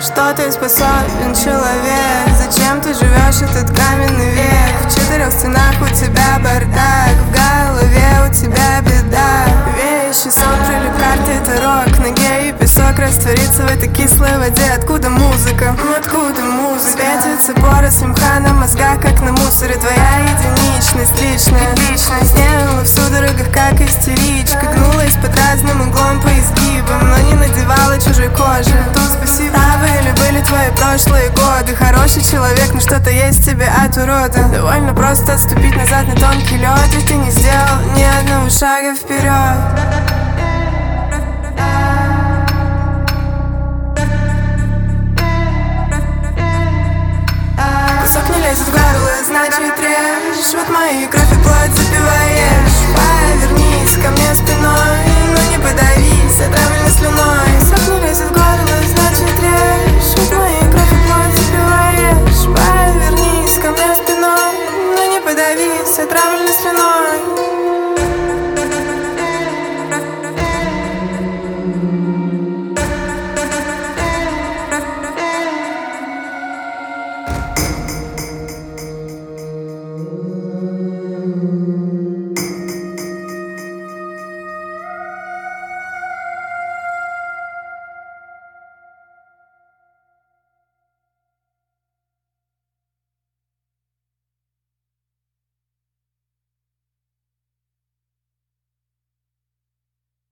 Что ты способен, человек? Зачем ты живешь этот каменный век? В 4 стенах у тебя бардак, в голове у тебя беда. Вещи, сон, прилип, карты, таро, к ноге и песок растворится в этой кислой воде. Откуда музыка? Откуда музыка? Светится поросль мха на мозгах, как на мусоре. Твоя единичность личная. Снеила в судорогах, как истеричка. Гнулась под разным углом по изгибам, но не надевала чужой кожи. То спасибо. Правы или были твои прошлые годы? Хороший человек, но что-то есть в тебе от урода. Довольно просто отступить назад на тонкий лед, и ты не сделал ни одного шага вперед. Кусок не лезет в горло, значит режь. Вот мои кровь и плоть запиваешь. Повернись ко мне спиной, но не подавись отравленной слюной.